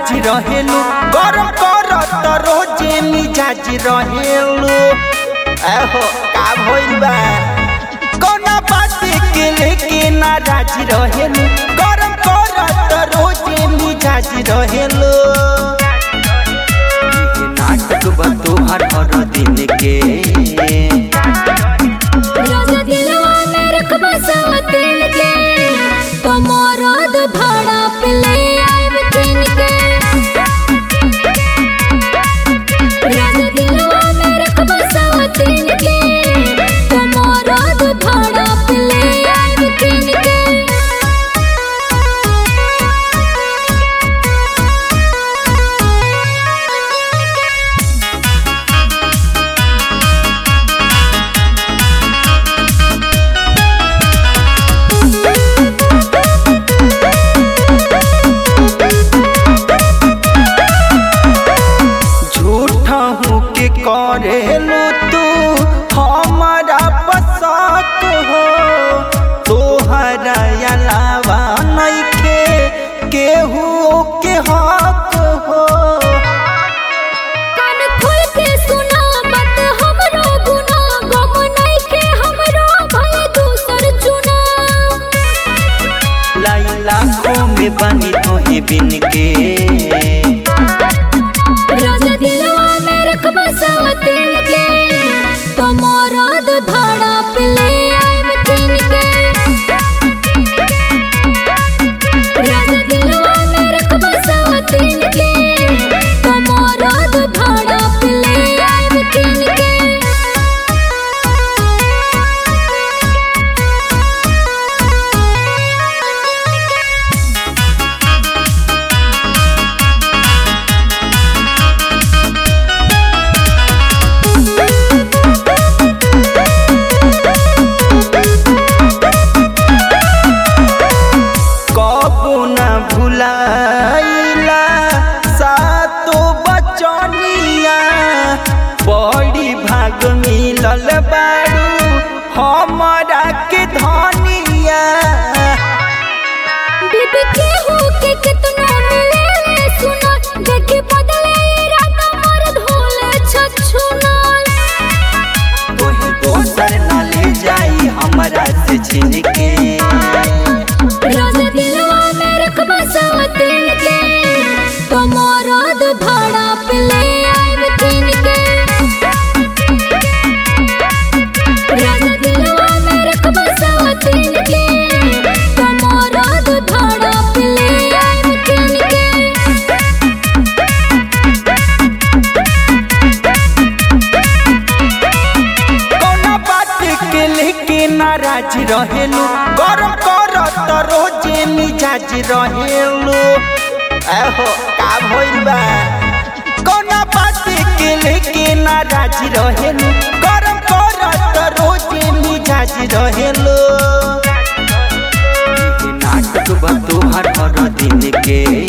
नाराज रहेलू गरम करत रोजे मिजाज रहेलू एहो का भइल बा कोना बात के लेके नाराज रहेलू गरम करत रोजे मिजाज रहेलू ये नाटक बा तोहर हर दिन के दिलवा में रखबा सवतिन के तोमरद भाड़ा पे ले आइब किन के दिलवा में रखबा सवतिन के तोमरद भाड़ा पे ले आइब किन के करेलू तू हमारा पसंद हो तोहरा अलावा नइखे केहू के हक हो कान खोल के सुना बात हमरो गुना गम नइखे हमरो भय दूसर चुना लाखों में बनी तोहे बिन के दिलवा में रखबा सवतिन के तोमरद भाड़ा पे ले आइब किन के दिलवा में रखबा सवतिन के तोमरद भाड़ा पे ले आइब किन के भुलाइला सातो बचनिया बड़ी भाग मिलल बारू हमारा के धनिया बीबी के हो के कितना मिले सुना देखे बदले इरादा मर्द होले छछुना कोई दोसर ना ले जाई हमरा से छीन के दिलवा में रखबा सवतिन के तोमरद भाड़ा पे ले आइब किन के दिलवा में रखबा सवतिन के तोमरद भाड़ा पे ले आइब किन के कोना बात के लेके नाराज रहेलू गरम करत रोजे मिजाज रहेलू एहो का भइल बा कोना बात के लेके नाराज रहेलू गरम करत रोजे मिजाज रहेलू ये नाटक बा तोहर हर दिन के